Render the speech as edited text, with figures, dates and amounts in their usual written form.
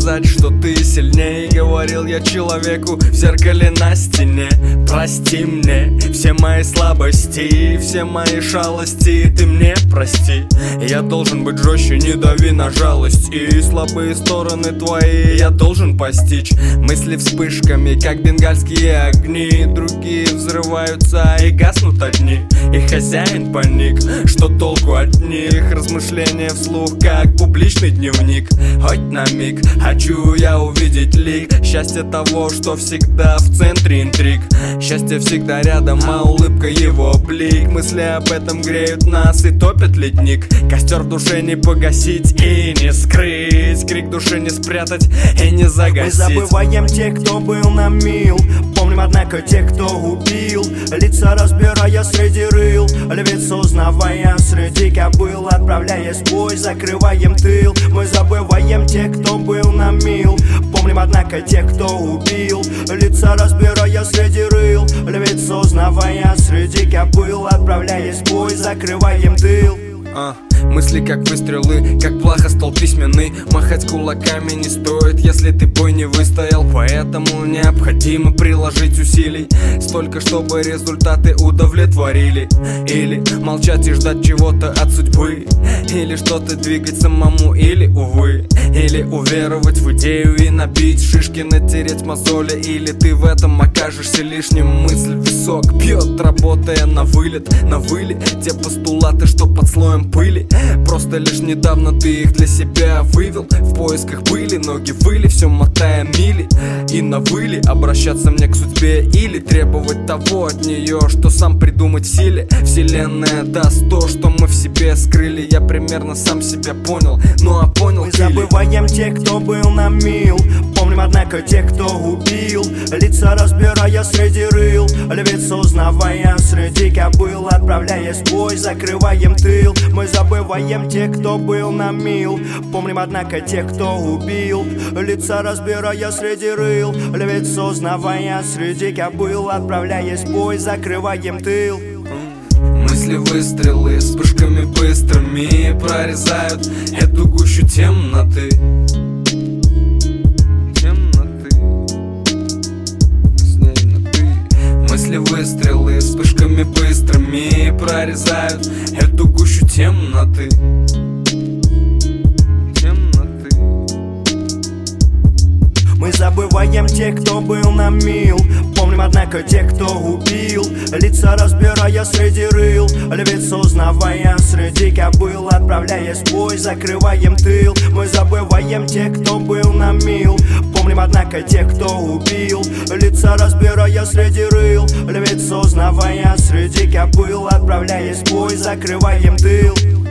доказать, что ты сильнее. Говорил я человеку в зеркале на стене: прости мне все мои слабости, все мои шалости, ты мне прости. Я должен быть жестче, не дави на жалость, и слабые стороны твои я должен постичь. Мысли вспышками, как бенгальские огни, другие взрываются и гаснут одни. И хозяин паник, что толку от них? Размышления вслух, как публичный дневник. Хоть на миг хочу я увидеть лик счастья того, что всегда в центре интриг. Счастье всегда рядом, а улыбка его блик. Мысли об этом греют нас и топят ледник. Костер в душе не погасить и не скрыть, крик души не спрятать и не загасить. Мы забываем тех, кто был нам мил, помним, однако, тех, кто убил. Лица разбирая среди рыл, львиц узнавая среди кобыл. Отправляясь в бой, закрываем тыл. Мы забываем тех, кто был нам мил, помним, однако, тех, кто убил. Лица разбирая среди рыл, львиц узнавая среди кобыл. Отправляясь в бой, закрываем тыл. Мысли как выстрелы, как плохо стол письменный. Махать кулаками не стоит, если ты бой не выстоял. Поэтому необходимо приложить усилий столько, чтобы результаты удовлетворили. Или молчать и ждать чего-то от судьбы, или что-то двигать самому, или, увы. Или уверовать в идею и набить шишки, натереть мозоли. Или ты в этом окажешься лишним. Мысль в висок бьет, работая на вылет. На вылет те постулаты, что под слоем пыли. Просто лишь недавно ты их для себя вывел. В поисках были, ноги выли, все мотая мили. И на выли обращаться мне к судьбе, или требовать того от нее, что сам придумать в силе. Вселенная даст то, что мы в себе скрыли. Я примерно сам себя понял, ну а понял мы забываем тех, кто был нам мил, помним, однако, тех, кто убил. Лица разбирая среди рыл, львиц узнавая среди кобыл. Отправляясь в бой, закрываем тыл. Мы забываем тех, кто был нам мил, помним, однако, тех, кто убил. Лица разбирая среди рыл, львиц узнавая среди кобыл. Отправляясь в бой, закрываем тыл. Мысли выстрелы вспышками быстрыми прорезают эту гущу темноты. Мысли выстрелы вспышками быстрыми прорезают эту гущу темноты. Мы забываем тех, кто был нам мил, помним, однако, тех, кто убил. Лица разбирая среди рыл, львиц узнавая среди кобыл. Отправляясь в бой, закрываем тыл. Мы забываем тех, кто был нам мил, помним, однако, тех, кто убил. Лица разбирая среди рыл, львиц узнавая среди кобыл. Отправляясь в бой, закрываем тыл.